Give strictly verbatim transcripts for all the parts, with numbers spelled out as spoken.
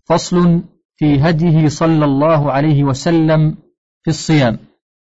فصل في هديه صلى الله عليه وسلم في الصيام.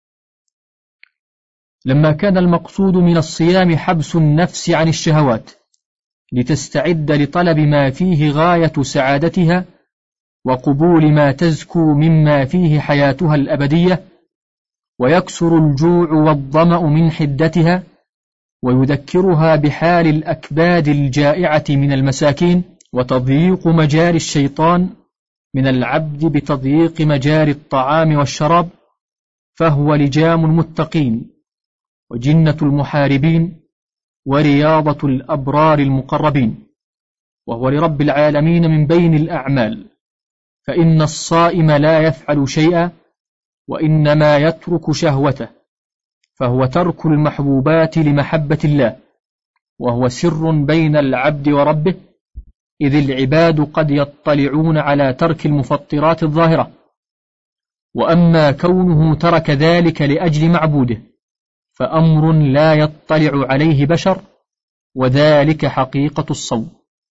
لما كان المقصود من الصيام حبس النفس عن الشهوات لتستعد لطلب ما فيه غاية سعادتها وقبول ما تزكو مما فيه حياتها الأبدية، ويكسر الجوع والظمأ من حدتها، ويذكرها بحال الأكباد الجائعة من المساكين، وتضييق مجاري الشيطان من العبد بتضييق مجاري الطعام والشراب، فهو لجام المتقين وجنة المحاربين ورياضة الأبرار المقربين، وهو لرب العالمين من بين الأعمال، فإن الصائم لا يفعل شيئا وإنما يترك شهوته، فهو ترك المحبوبات لمحبة الله، وهو سر بين العبد وربه، إذ العباد قد يطلعون على ترك المفطرات الظاهرة، وأما كونه ترك ذلك لأجل معبوده فأمر لا يطلع عليه بشر، وذلك حقيقة الصوم.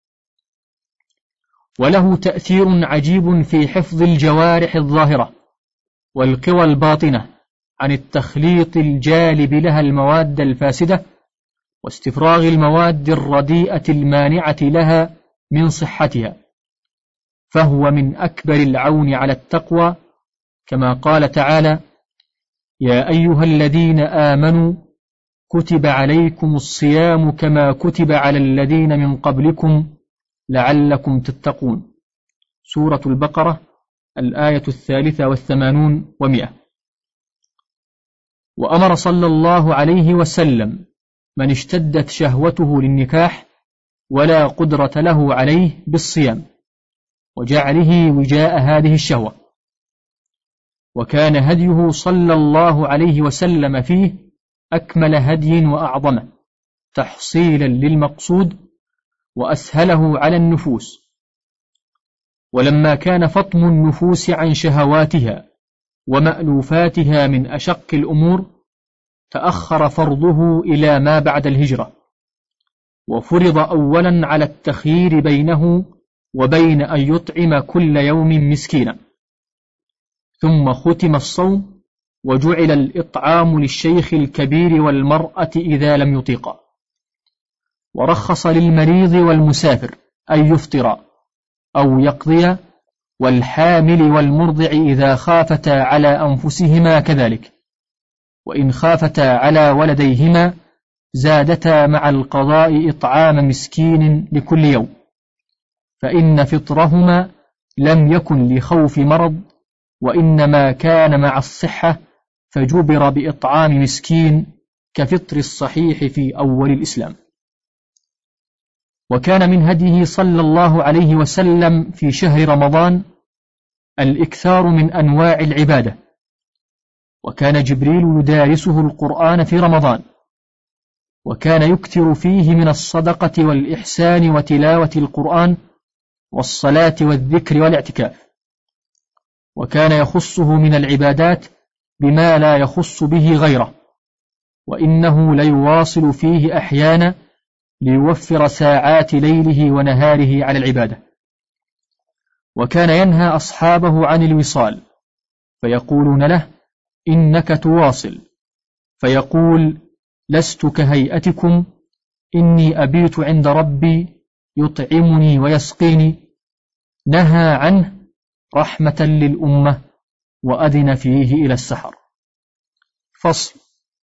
وله تأثير عجيب في حفظ الجوارح الظاهرة والقوى الباطنة عن التخليط الجالب لها المواد الفاسدة، واستفراغ المواد الرديئة المانعة لها من صحتها، فهو من أكبر العون على التقوى، كما قال تعالى: يا أيها الذين آمنوا كتب عليكم الصيام كما كتب على الذين من قبلكم لعلكم تتقون. سورة البقرة الآية الثالثة والثمانون ومئة. وأمر صلى الله عليه وسلم من اشتدت شهوته للنكاح ولا قدرة له عليه بالصيام وجعله وجاء هذه الشهوة، وكان هديه صلى الله عليه وسلم فيه أكمل هدي وأعظمه تحصيلا للمقصود وأسهله على النفوس. ولما كان فطم النفوس عن شهواتها ومألوفاتها من أشق الأمور، تأخر فرضه إلى ما بعد الهجرة، وفرض أولا على التخيير بينه وبين أن يطعم كل يوم مسكينا، ثم ختم الصوم وجعل الإطعام للشيخ الكبير والمرأة إذا لم يطيقا، ورخص للمريض والمسافر أن يفطر أو يقضي، والحامل والمرضع إذا خافتا على أنفسهما كذلك، وإن خافتا على ولديهما زادتا مع القضاء إطعام مسكين لكل يوم، فإن فطرهما لم يكن لخوف مرض، وإنما كان مع الصحة، فجبر بإطعام مسكين كفطر الصحيح في أول الإسلام. وكان من هديه صلى الله عليه وسلم في شهر رمضان الإكثار من أنواع العبادة، وكان جبريل يدارسه القرآن في رمضان، وكان يكثر فيه من الصدقة والإحسان وتلاوة القرآن والصلاة والذكر والاعتكاف، وكان يخصه من العبادات بما لا يخص به غيره، وإنه ليواصل فيه أحيانا ليوفر ساعات ليله ونهاره على العبادة. وكان ينهى أصحابه عن الوصال، فيقولون له: إنك تواصل، فيقول: لست كهيئتكم، إني أبيت عند ربي يطعمني ويسقيني. نهى عنه رحمة للأمة وأذن فيه إلى السحر. فصل.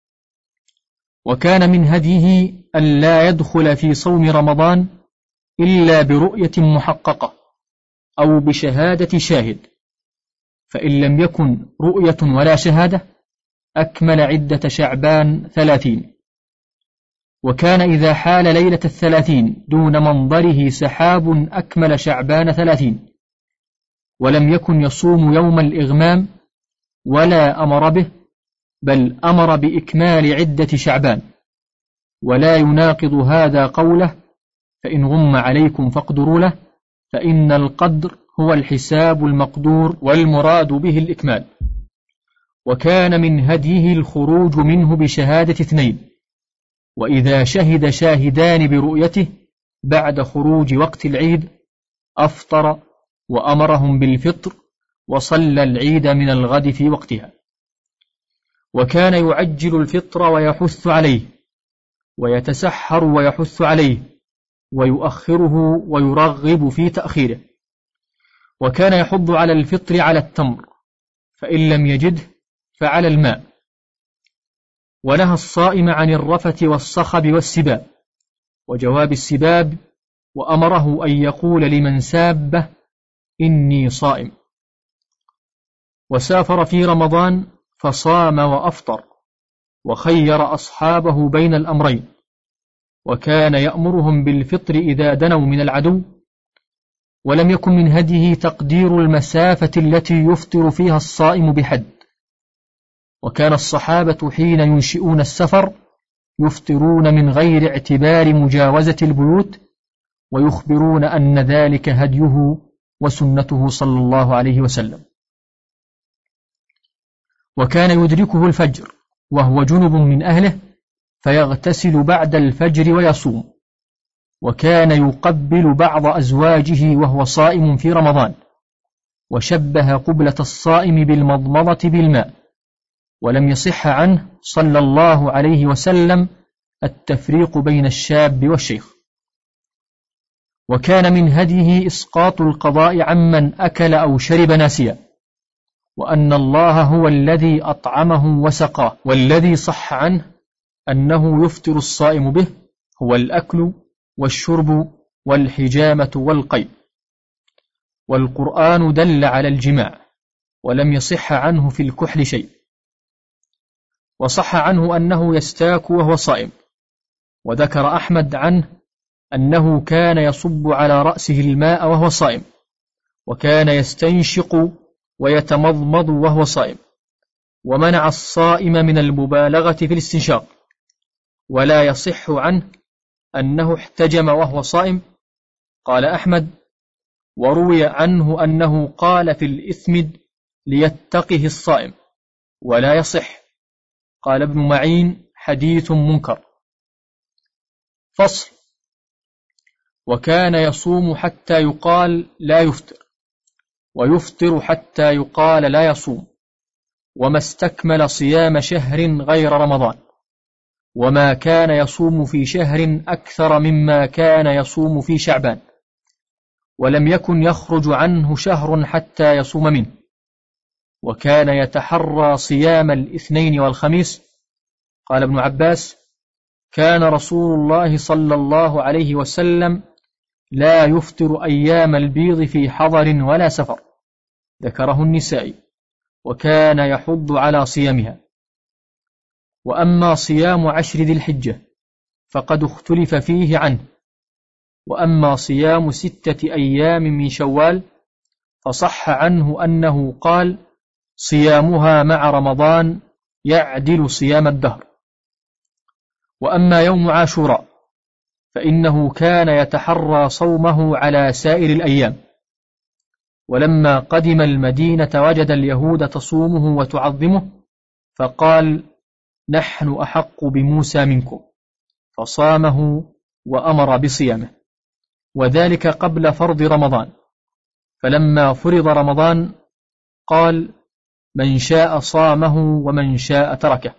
وكان من هديه ألا يدخل في صوم رمضان إلا برؤية محققة أو بشهادة شاهد، فإن لم يكن رؤية ولا شهادة أكمل عدة شعبان ثلاثين. وكان إذا حال ليلة الثلاثين دون منظره سحاب أكمل شعبان ثلاثين، ولم يكن يصوم يوم الإغمام ولا أمر به، بل أمر بإكمال عدة شعبان، ولا يناقض هذا قوله: فإن غم عليكم فاقدروا له، فإن القدر هو الحساب المقدور، والمراد به الإكمال. وكان من هديه الخروج منه بشهادة اثنين، وإذا شهد شاهدان برؤيته بعد خروج وقت العيد أفطر وأمرهم بالفطر وصلى العيد من الغد في وقتها. وكان يعجل الفطر ويحث عليه، ويتسحر ويحث عليه، ويؤخره ويرغب في تأخيره. وكان يحض على الفطر على التمر، فإن لم يجده فعلى الماء. ونهى الصائم عن الرفث والصخب والسباب وجواب السباب، وأمره أن يقول لمن سابه إني صائم. وسافر في رمضان فصام وأفطر، وخير أصحابه بين الأمرين، وكان يأمرهم بالفطر إذا دنوا من العدو. ولم يكن من هديه تقدير المسافة التي يفطر فيها الصائم بحد، وكان الصحابة حين ينشئون السفر يفطرون من غير اعتبار مجاوزة البيوت، ويخبرون أن ذلك هديه وسنته صلى الله عليه وسلم. وكان يدركه الفجر وهو جنب من أهله فيغتسل بعد الفجر ويصوم. وكان يقبل بعض أزواجه وهو صائم في رمضان، وشبه قبلة الصائم بالمضمضة بالماء. ولم يصح عنه صلى الله عليه وسلم التفريق بين الشاب والشيخ. وكان من هديه إسقاط القضاء عمن أكل أو شرب ناسيا، وأن الله هو الذي أطعمه وسقاه. والذي صح عنه أنه يفطر الصائم به هو الأكل والشرب والحجامة والقيء. والقرآن دل على الجماع، ولم يصح عنه في الكحل شيء. وصح عنه أنه يستاك وهو صائم. وذكر أحمد عنه أنه كان يصب على رأسه الماء وهو صائم، وكان يستنشق ويتمضمض وهو صائم. ومنع الصائم من المبالغة في الاستنشاق. ولا يصح عنه أنه احتجم وهو صائم. قال أحمد: وروي عنه أنه قال في الإثمد ليتقه الصائم، ولا يصح. قال ابن معين: حديث منكر. فصل. وكان يصوم حتى يقال لا يفطر، ويفطر حتى يقال لا يصوم، وما استكمل صيام شهر غير رمضان، وما كان يصوم في شهر أكثر مما كان يصوم في شعبان، ولم يكن يخرج عنه شهر حتى يصوم منه. وكان يتحرى صيام الاثنين والخميس. قال ابن عباس: كان رسول الله صلى الله عليه وسلم لا يفطر أيام البيض في حضر ولا سفر. ذكره النسائي. وكان يحض على صيامها. وأما صيام عشر ذي الحجة فقد اختلف فيه عنه. وأما صيام ستة أيام من شوال فصح عنه أنه قال: صيامها مع رمضان يعدل صيام الدهر. وأما يوم عاشوراء فإنه كان يتحرى صومه على سائر الأيام. ولما قدم المدينة وجد اليهود تصومه وتعظمه، فقال: نحن أحق بموسى منكم، فصامه وأمر بصيامه، وذلك قبل فرض رمضان. فلما فرض رمضان قال: من شاء صامه ومن شاء تركه.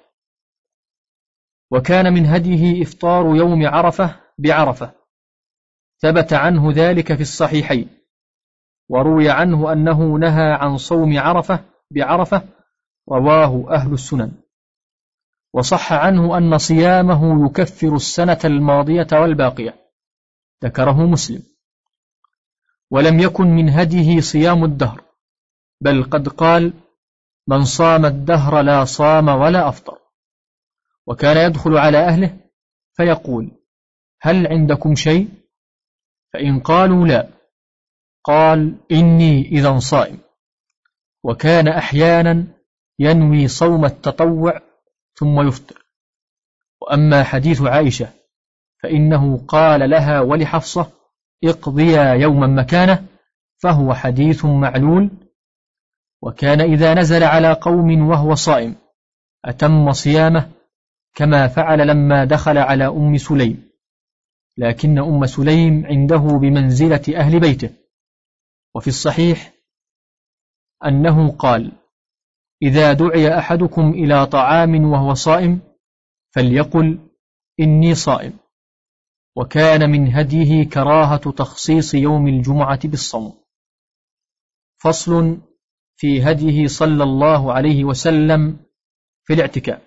وكان من هديه إفطار يوم عرفة بعرفة، ثبت عنه ذلك في الصحيحين. وروي عنه أنه نهى عن صوم عرفة بعرفة، رواه أهل السنن. وصح عنه أن صيامه يكفر السنة الماضية والباقية، ذكره مسلم. ولم يكن من هديه صيام الدهر، بل قد قال: من صام الدهر لا صام ولا أفطر. وكان يدخل على أهله فيقول: هل عندكم شيء؟ فإن قالوا لا قال: إني إذا صائم. وكان أحيانا ينوي صوم التطوع ثم يفطر. وأما حديث عائشة فإنه قال لها ولحفصة: اقضيا يوما مكانه، فهو حديث معلول. وكان إذا نزل على قوم وهو صائم أتم صيامه، كما فعل لما دخل على أم سليم، لكن أم سليم عنده بمنزلة أهل بيته، وفي الصحيح أنه قال: إذا دعي أحدكم إلى طعام وهو صائم فليقل إني صائم. وكان من هديه كراهة تخصيص يوم الجمعة بالصوم. فصل في هديه صلى الله عليه وسلم في الاعتكاف.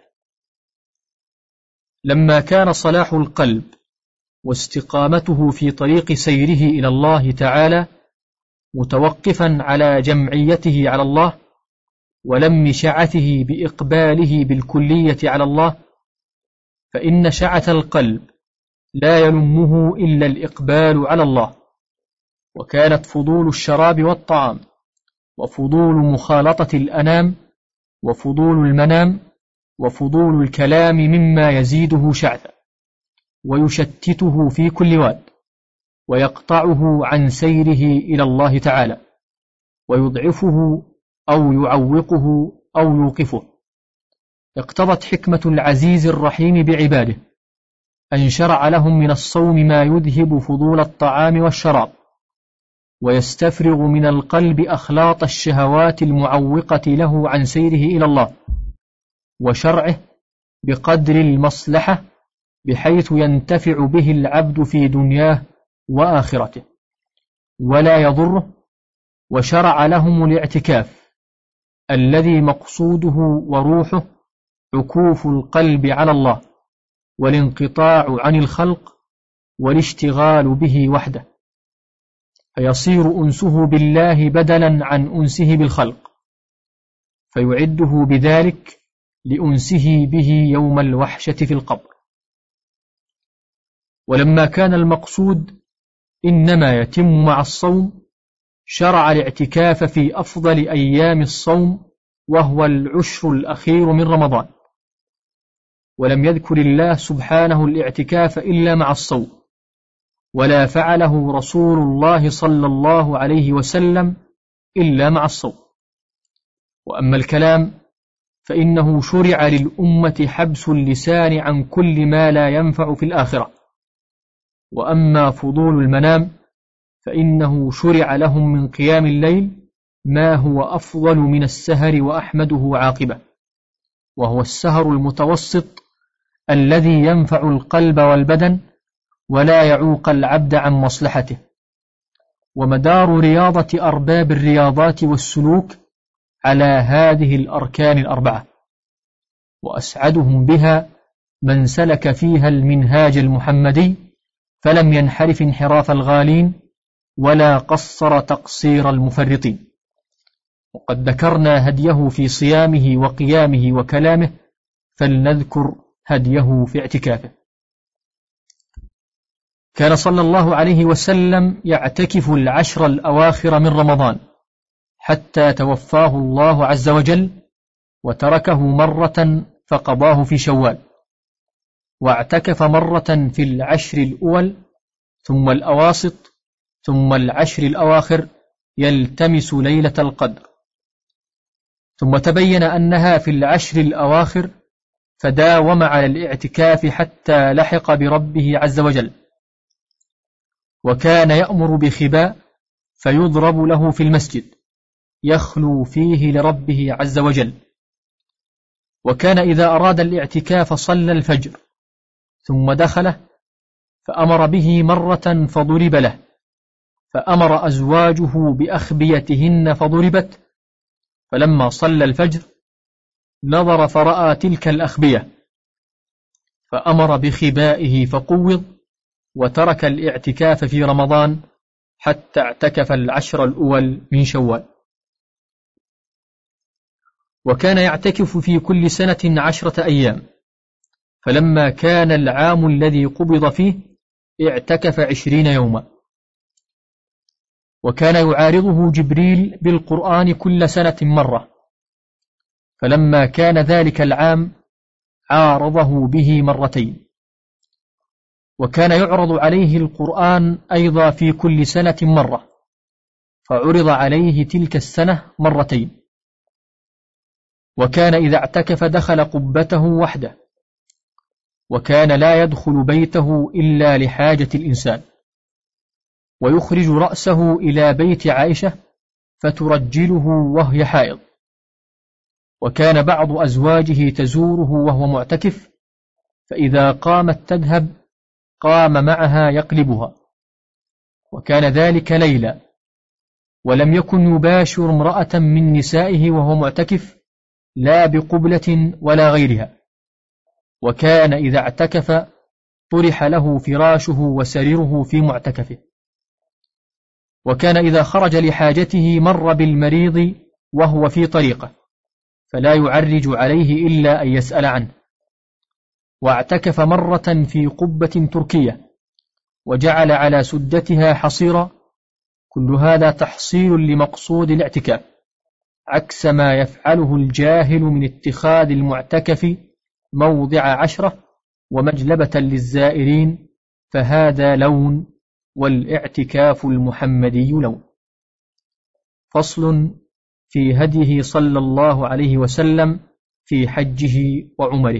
لما كان صلاح القلب واستقامته في طريق سيره إلى الله تعالى متوقفا على جمعيته على الله ولم شعته بإقباله بالكلية على الله، فإن شعة القلب لا يلمه إلا الإقبال على الله. وكانت فضول الشراب والطعام وفضول مخالطة الأنام وفضول المنام وفضول الكلام مما يزيده شعثا ويشتته في كل واد ويقطعه عن سيره إلى الله تعالى ويضعفه أو يعوقه أو يوقفه. اقتضت حكمة العزيز الرحيم بعباده أن شرع لهم من الصوم ما يذهب فضول الطعام والشراب ويستفرغ من القلب أخلاط الشهوات المعوقة له عن سيره إلى الله، وشرعه بقدر المصلحة بحيث ينتفع به العبد في دنياه وآخرته ولا يضره. وشرع لهم الاعتكاف الذي مقصوده وروحه عكوف القلب على الله والانقطاع عن الخلق والاشتغال به وحده، فيصير أنسه بالله بدلا عن أنسه بالخلق، فيعده بذلك لأنسه به يوم الوحشة في القبر. ولما كان المقصود إنما يتم مع الصوم شرع الاعتكاف في أفضل أيام الصوم وهو العشر الأخير من رمضان، ولم يذكر الله سبحانه الاعتكاف إلا مع الصوم، ولا فعله رسول الله صلى الله عليه وسلم إلا مع الصوم. وأما الكلام فإنه شرع للأمة حبس اللسان عن كل ما لا ينفع في الآخرة. وأما فضول المنام فإنه شرع لهم من قيام الليل ما هو أفضل من السهر وأحمده عاقبة، وهو السهر المتوسط الذي ينفع القلب والبدن ولا يعوق العبد عن مصلحته. ومدار رياضة أرباب الرياضات والسلوك على هذه الأركان الأربعة، وأسعدهم بها من سلك فيها المنهاج المحمدي فلم ينحرف انحراف الغالين ولا قصر تقصير المفرطين. وقد ذكرنا هديه في صيامه وقيامه وكلامه، فلنذكر هديه في اعتكافه. كان صلى الله عليه وسلم يعتكف العشر الأواخر من رمضان حتى توفاه الله عز وجل، وتركه مرة فقضاه في شوال، واعتكف مرة في العشر الأول ثم الأواسط ثم العشر الأواخر يلتمس ليلة القدر، ثم تبين أنها في العشر الأواخر فداوم على الاعتكاف حتى لحق بربه عز وجل. وكان يأمر بخباء فيضرب له في المسجد يخلو فيه لربه عز وجل. وكان إذا أراد الاعتكاف صلى الفجر ثم دخله فأمر به مرة فضرب له، فأمر أزواجه بأخبيتهن فضربت، فلما صلى الفجر نظر فرأى تلك الأخبية فأمر بخبائه فقوض، وترك الاعتكاف في رمضان حتى اعتكف العشر الأول من شوال. وكان يعتكف في كل سنة عشرة أيام، فلما كان العام الذي قبض فيه اعتكف عشرين يوما. وكان يعارضه جبريل بالقرآن كل سنة مرة، فلما كان ذلك العام عارضه به مرتين. وكان يعرض عليه القرآن أيضا في كل سنة مرة، فعرض عليه تلك السنة مرتين. وكان إذا اعتكف دخل قبته وحده، وكان لا يدخل بيته إلا لحاجة الإنسان. ويخرج رأسه إلى بيت عائشة فترجله وهي حائض. وكان بعض أزواجه تزوره وهو معتكف، فإذا قامت تذهب قام معها يقلبها، وكان ذلك ليلا، ولم يكن يباشر امرأة من نسائه وهو معتكف لا بقبلة ولا غيرها. وكان إذا اعتكف طرح له فراشه وسريره في معتكفه. وكان إذا خرج لحاجته مر بالمريض وهو في طريقه، فلا يعرج عليه إلا أن يسأل عنه. واعتكف مرة في قبة تركية، وجعل على سدتها حصيرا. كل هذا تحصيل لمقصود الاعتكاف، عكس ما يفعله الجاهل من اتخاذ المعتكف موضع عشرة ومجلبة للزائرين، فهذا لون، والاعتكاف المحمدي لون. فصل في هديه صلى الله عليه وسلم في حجه وعمره.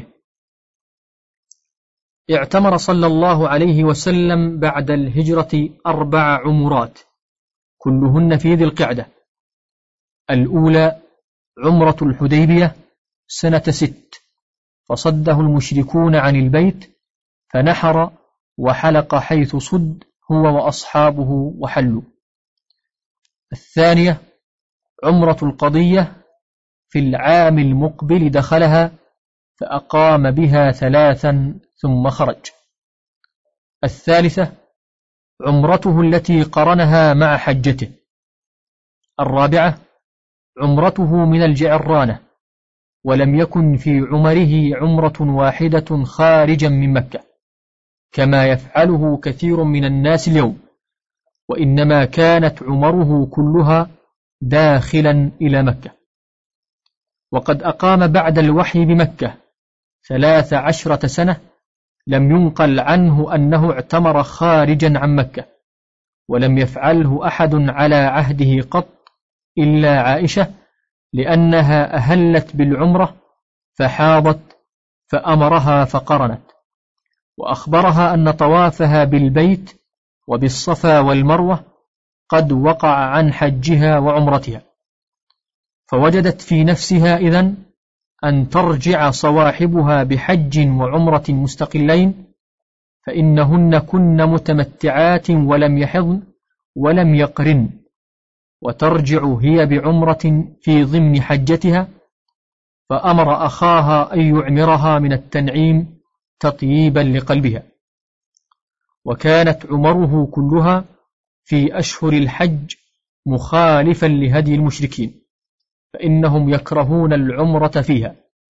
اعتمر صلى الله عليه وسلم بعد الهجرة أربع عمرات كلهن في ذي القعدة. الأولى عمرة الحديبية سنة ست، فصده المشركون عن البيت فنحر وحلق حيث صد هو وأصحابه وحلوا. الثانية عمرة القضية في العام المقبل دخلها فأقام بها ثلاثا ثم خرج. الثالثة عمرته التي قرنها مع حجته. الرابعة عمرته من الجعرانة، ولم يكن في عمره عمرة واحدة خارجا من مكة كما يفعله كثير من الناس اليوم، وإنما كانت عمره كلها داخلا إلى مكة. وقد أقام بعد الوحي بمكة ثلاث عشرة سنة، لم ينقل عنه أنه اعتمر خارجا عن مكة، ولم يفعله أحد على عهده قط إلا عائشة، لأنها أهلت بالعمرة فحاضت فأمرها فقرنت، وأخبرها أن طوافها بالبيت وبالصفا والمروة قد وقع عن حجها وعمرتها، فوجدت في نفسها إذن أن ترجع صواحبها بحج وعمرة مستقلين، فإنهن كن متمتعات ولم يحضن ولم يقرن، وترجع هي بعمرة في ضمن حجتها. فأمر أخاها أن يعمرها من التنعيم تطييبا لقلبها. وكانت عمره كلها في أشهر الحج مخالفا لهدي المشركين، فإنهم يكرهون العمرة فيها.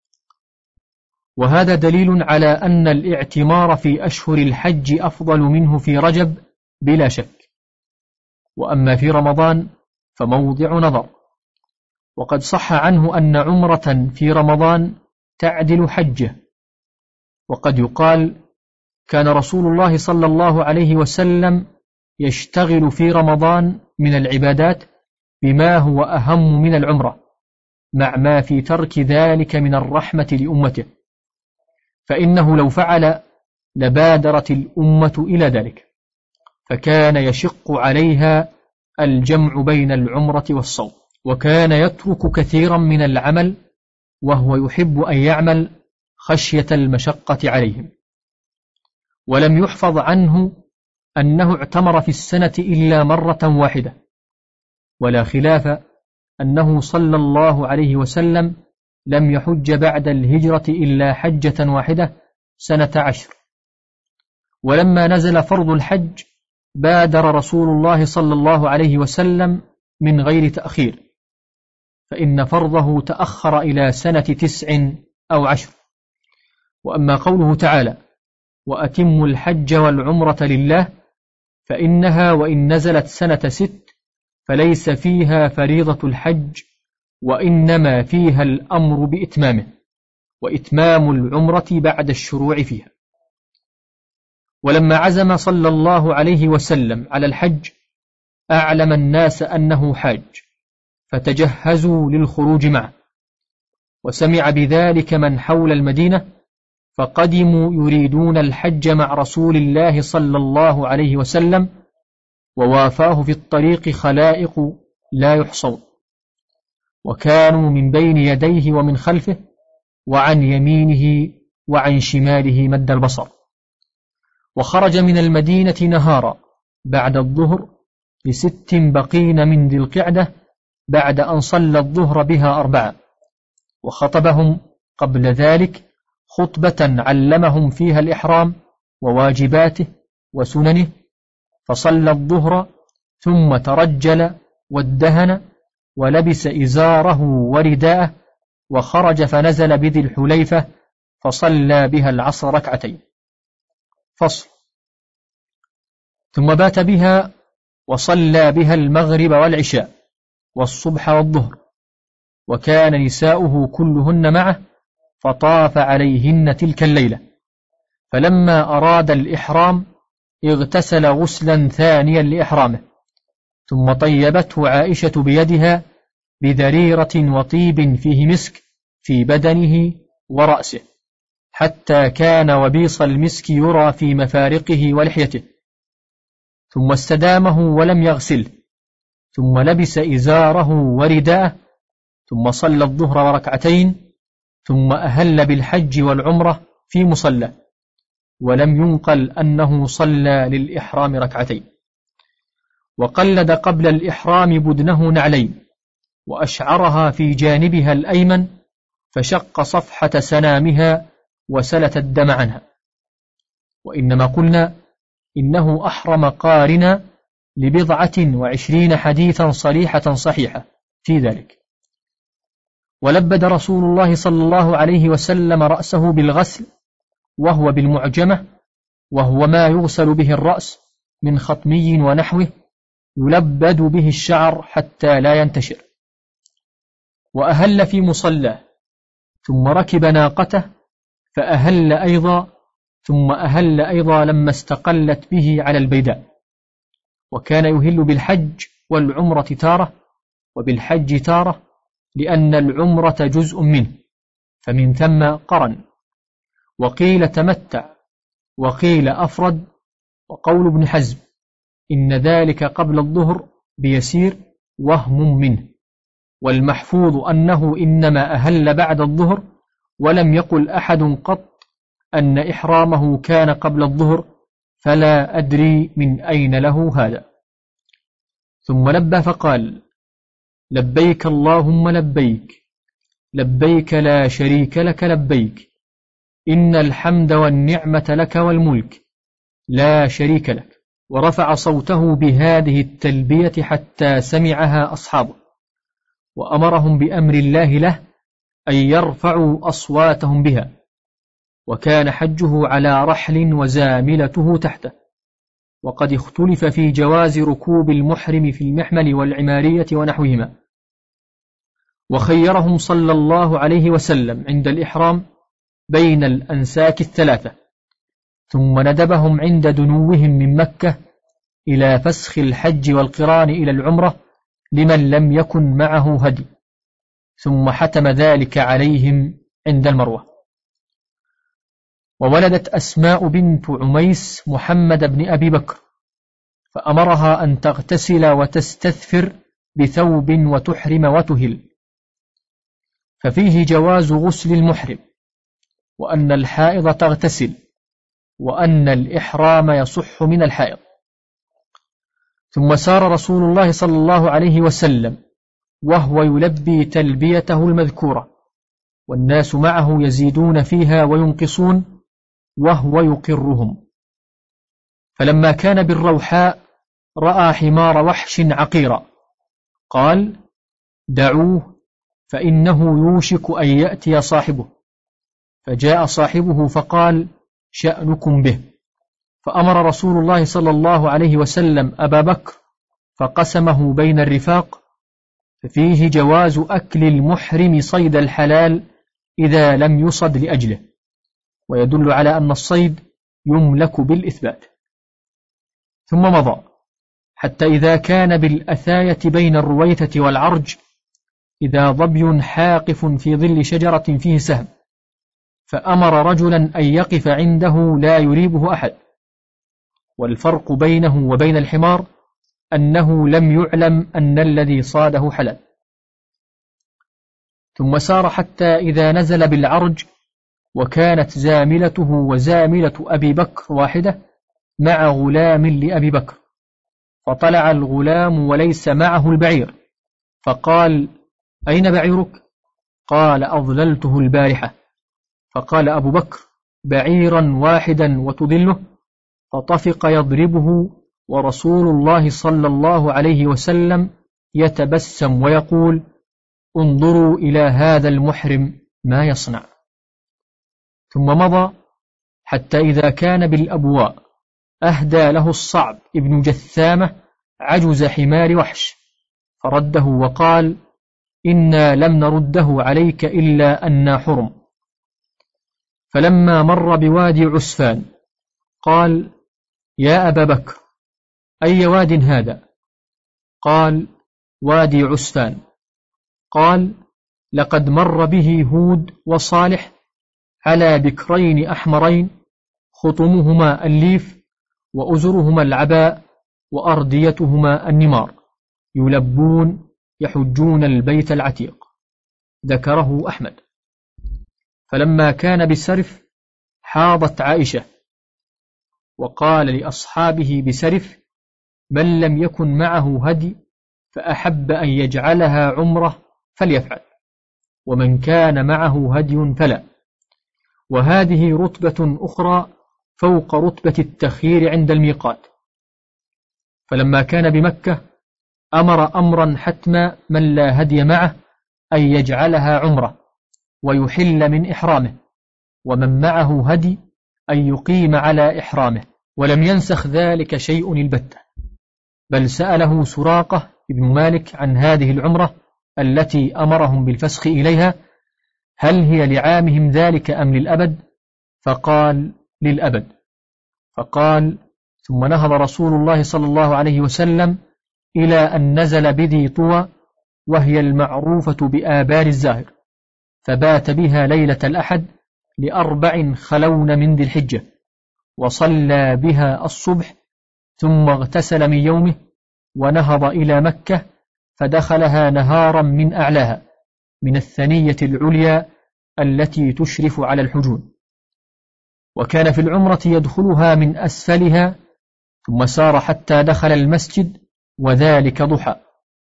وهذا دليل على أن الاعتمار في أشهر الحج أفضل منه في رجب بلا شك. وأما في رمضان فموضع نظر، وقد صح عنه أن عمرة في رمضان تعدل حجة. وقد يقال كان رسول الله صلى الله عليه وسلم يشتغل في رمضان من العبادات بما هو أهم من العمرة، مع ما في ترك ذلك من الرحمة لأمته، فإنه لو فعل لبادرت الأمة إلى ذلك، فكان يشق عليها الجمع بين العمرة والصوم، وكان يترك كثيرا من العمل وهو يحب أن يعمل خشية المشقة عليهم. ولم يحفظ عنه أنه اعتمر في السنة إلا مرة واحدة، ولا خلاف أنه صلى الله عليه وسلم لم يحج بعد الهجرة إلا حجة واحدة سنة عشر. ولما نزل فرض الحج بادر رسول الله صلى الله عليه وسلم من غير تأخير، فإن فرضه تأخر إلى سنة تسع أو عشر. وأما قوله تعالى وأتموا الحج والعمرة لله، فإنها وإن نزلت سنة ست فليس فيها فريضة الحج، وإنما فيها الأمر بإتمامه، وإتمام العمرة بعد الشروع فيها. ولما عزم صلى الله عليه وسلم على الحج أعلم الناس أنه حاج، فتجهزوا للخروج معه. وسمع بذلك من حول المدينة فقدموا يريدون الحج مع رسول الله صلى الله عليه وسلم، ووافاه في الطريق خلائق لا يحصون، وكانوا من بين يديه ومن خلفه وعن يمينه وعن شماله مد البصر. وخرج من المدينة نهارا بعد الظهر لست بقين من ذي القعدة بعد أن صلى الظهر بها أربعة، وخطبهم قبل ذلك خطبة علمهم فيها الإحرام وواجباته وسننه، فصلى الظهر ثم ترجل وادهن ولبس إزاره ورداءه، وخرج فنزل بذي الحليفة فصلى بها العصر ركعتين. فصل. ثم بات بها وصلى بها المغرب والعشاء والصبح والظهر، وكان نساؤه كلهن معه، فطاف عليهن تلك الليلة. فلما أراد الإحرام اغتسل غسلا ثانيا لإحرامه، ثم طيبته عائشة بيدها بذريرة وطيب فيه مسك في بدنه ورأسه، حتى كان وبيص المسك يرى في مفارقه ولحيته، ثم استدامه ولم يغسله، ثم لبس إزاره ورداءه، ثم صلى الظهر وركعتين، ثم أهل بالحج والعمرة في مصلى، ولم ينقل أنه صلى للإحرام ركعتين. وقلد قبل الإحرام بدنه نعلين، وأشعرها في جانبها الأيمن، فشق صفحة سنامها وسلت الدم عنها. وإنما قلنا إنه أحرم قارنا لبضعة وعشرين حديثا صريحة صحيحة في ذلك. ولبد رسول الله صلى الله عليه وسلم رأسه بالغسل، وهو بالمعجمة، وهو ما يغسل به الرأس من خطمي ونحوه، يلبد به الشعر حتى لا ينتشر. وأهل في مصلاه، ثم ركب ناقته فأهل أيضا، ثم أهل أيضا لما استقلت به على البيداء. وكان يهل بالحج والعمرة تارة، وبالحج تارة، لأن العمرة جزء منه، فمن ثم قرن. وقيل تمتع، وقيل أفرد. وقول ابن حزم إن ذلك قبل الظهر بيسير وهم منه، والمحفوظ أنه إنما أهل بعد الظهر، ولم يقل أحد قط أن إحرامه كان قبل الظهر، فلا أدري من أين له هذا. ثم لبى فقال: لبيك اللهم لبيك، لبيك لا شريك لك لبيك، إن الحمد والنعمة لك والملك لا شريك لك. ورفع صوته بهذه التلبية حتى سمعها أصحابه، وأمرهم بأمر الله له أن يرفعوا أصواتهم بها. وكان حجه على رحل وزاملته تحته، وقد اختلف في جواز ركوب المحرم في المحمل والعمارية ونحوهما. وخيرهم صلى الله عليه وسلم عند الإحرام بين الأنساك الثلاثة، ثم ندبهم عند دنوهم من مكة إلى فسخ الحج والقران إلى العمرة لمن لم يكن معه هدي، ثم حتم ذلك عليهم عند المروة. وولدت أسماء بنت عميس محمد بن أبي بكر، فأمرها أن تغتسل وتستثفر بثوب وتحرم وتهل، ففيه جواز غسل المحرم، وأن الحائض تغتسل، وأن الإحرام يصح من الحائض. ثم سار رسول الله صلى الله عليه وسلم وهو يلبي تلبيته المذكورة، والناس معه يزيدون فيها وينقصون، وهو يقرهم. فلما كان بالروحاء رأى حمار وحش عقيرا، قال: دعوه فإنه يوشك أن يأتي صاحبه. فجاء صاحبه فقال: شأنكم به. فأمر رسول الله صلى الله عليه وسلم أبا بكر فقسمه بين الرفاق، ففيه جواز أكل المحرم صيد الحلال إذا لم يصد لأجله، ويدل على أن الصيد يملك بالإثبات. ثم مضى حتى إذا كان بالأثاية بين الرويثة والعرج، إذا ظبي حاقف في ظل شجرة فيه سهم، فأمر رجلا أن يقف عنده لا يريبه أحد. والفرق بينه وبين الحمار أنه لم يعلم أن الذي صاده حلال. ثم سار حتى إذا نزل بالعرج، وكانت زاملته وزاملة أبي بكر واحدة مع غلام لأبي بكر، فطلع الغلام وليس معه البعير، فقال: أين بعيرك؟ قال: أضللته البارحة. فقال أبو بكر: بعيرا واحدا وتضله؟ فطفق يضربه، ورسول الله صلى الله عليه وسلم يتبسم ويقول: انظروا إلى هذا المحرم ما يصنع. ثم مضى حتى إذا كان بالأبواء أهدى له الصعب ابن جثامة عجز حمار وحش، فرده وقال: إنا لم نرده عليك إلا أنا حرم. فلما مر بوادي عسفان قال: يا أبا بكر، أي واد هذا؟ قال: وادي عسفان. قال: لقد مر به هود وصالح على بكرين أحمرين، خطمهما الليف، وأزرهما العباء، وأرديتهما النمار، يلبون يحجون البيت العتيق. ذكره أحمد. فلما كان بسرف حاضت عائشة، وقال لأصحابه بسرف: من لم يكن معه هدي فأحب أن يجعلها عمره فليفعل، ومن كان معه هدي فلا. وهذه رتبة أخرى فوق رتبة التخيير عند الميقات. فلما كان بمكة أمر أمرا حتما من لا هدي معه أن يجعلها عمره ويحل من إحرامه، ومن معه هدي أن يقيم على إحرامه، ولم ينسخ ذلك شيء البتة. بل سأله سراقة ابن مالك عن هذه العمرة التي أمرهم بالفسخ إليها: هل هي لعامهم ذلك أم للأبد؟ فقال: للأبد. فقال: ثم نهض رسول الله صلى الله عليه وسلم إلى أن نزل بذي طوى، وهي المعروفة بآبار الزاهر، فبات بها ليلة الأحد لأربع خلون من ذي الحجة، وصلى بها الصبح، ثم اغتسل من يومه، ونهض إلى مكة، فدخلها نهارا من أعلاها، من الثنية العليا التي تشرف على الحجون. وكان في العمرة يدخلها من أسفلها، ثم سار حتى دخل المسجد، وذلك ضحى.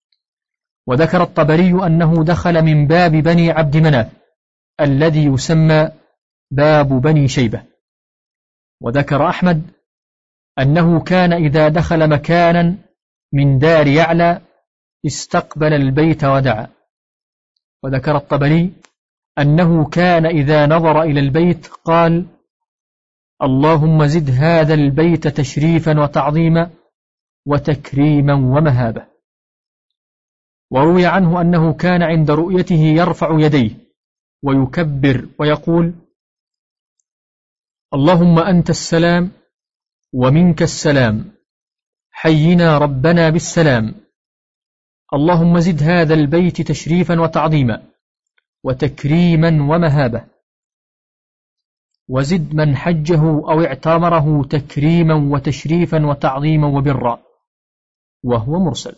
وذكر الطبري أنه دخل من باب بني عبد مناف الذي يسمى باب بني شيبة. وذكر أحمد أنه كان إذا دخل مكانا من دار يعلى استقبل البيت ودعا. وذكر الطبري أنه كان إذا نظر إلى البيت قال: اللهم زد هذا البيت تشريفا وتعظيما وتكريما ومهابة. وروي عنه أنه كان عند رؤيته يرفع يديه ويكبر ويقول: اللهم أنت السلام ومنك السلام، حينا ربنا بالسلام، اللهم زد هذا البيت تشريفا وتعظيما وتكريما ومهابة، وزد من حجه أو اعتمره تكريما وتشريفا وتعظيما وبرا، وهو مرسل.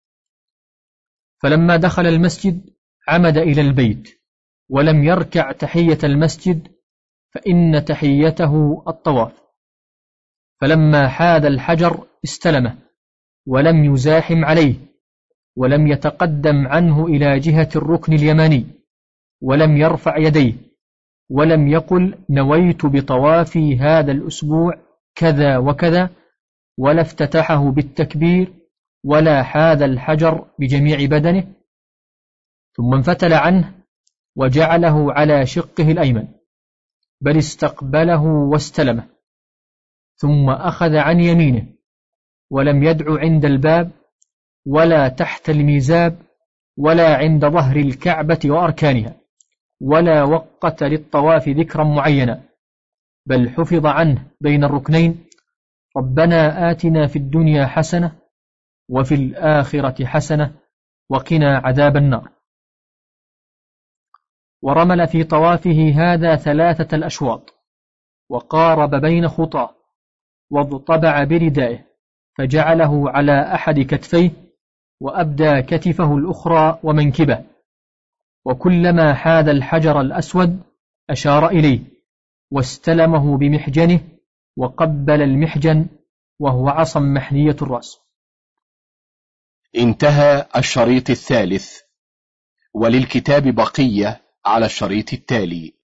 فلما دخل المسجد عمد إلى البيت، ولم يركع تحية المسجد، فإن تحيته الطواف. فلما حاد الحجر استلمه، ولم يزاحم عليه، ولم يتقدم عنه إلى جهة الركن اليماني، ولم يرفع يديه، ولم يقل نويت بطوافي هذا الأسبوع كذا وكذا، ولا افتتحه بالتكبير، ولا حاذ الحجر بجميع بدنه، ثم انفتل عنه وجعله على شقه الأيمن، بل استقبله واستلمه، ثم أخذ عن يمينه، ولم يدع عند الباب، ولا تحت الميزاب، ولا عند ظهر الكعبة وأركانها، ولا وقت للطواف ذكرا معينا، بل حفظ عنه بين الركنين: ربنا آتنا في الدنيا حسنة وفي الآخرة حسنة وقنا عذاب النار. ورمل في طوافه هذا ثلاثة الأشواط، وقارب بين خطاه، واضطبع بردائه، فجعله على أحد كتفيه وأبدى كتفه الأخرى ومنكبه، وكلما حاذ الحجر الأسود أشار إليه واستلمه بمحجنه وقبل المحجن، وهو عصا محنية الرأس. انتهى الشريط الثالث، وللكتاب بقية على الشريط التالي.